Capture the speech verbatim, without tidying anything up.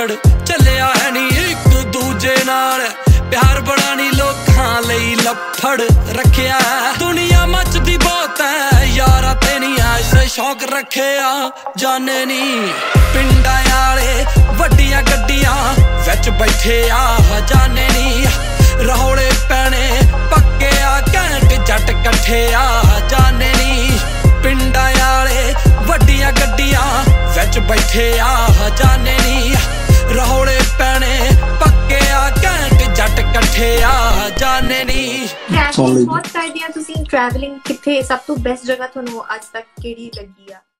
ਲੱਛੜ ਚੱਲਿਆ ਹੈ ਨੀ ਇੱਕ ਦੂਜੇ ਨਾਲ ਪਿਆਰ ਬੜਾ ਨੀ ਲੋਕਾਂ ਲਈ ਲੱਫੜ ਰੱਖਿਆ ਦੁਨੀਆ ਮੱਚਦੀ ਬਹੁਤ ਐ ਯਾਰਾਂ ਤੇ ਨੀ ਐਸੇ ਸ਼ੌਕ ਰੱਖਿਆ ਜਾਣੇ ਨੀ ਪਿੰਡਾਂ ਆਲੇ ਵੱਡੀਆਂ ਗੱਡੀਆਂ ਵਿੱਚ ਬੈਠੇ ਆ ਜਾਣੇ ਨੀ ਰੌਲੇ ਪੈਣੇ ਪੱਕੇ ਆ ਘੈਂਟ ਜੱਟ ਇਕੱਠੇ ਆ ਜਾਣੇ ਨੀ ਪਿੰਡਾਂ ਆਲੇ ਵੱਡੀਆਂ ਗੱਡੀਆਂ ਵਿੱਚ ਬੈਠੇ ਆ ਜਾਣੇ ਨੀ ਰੌਲੇ ਪੈਣੇ ਪੱਕੇ ਆ ਘੈਂਟ ਜੱਟ ਇਕੱਠੇ ਆ ਜਾਣੇ ਨੀ ਟਰੈਵਲਿੰਗ ਬਹੁਤ ਕਰਦੇ ਆ ਤੁਸੀਂ ਟਰੈਵਲਿੰਗ ਕਿੱਥੇ ਸਭ ਤੋਂ ਬੈਸਟ ਜਗ੍ਹਾ ਤੁਹਾਨੂੰ ਅੱਜ ਤੱਕ ਕਿਹੜੀ ਲੱਗੀ ਆ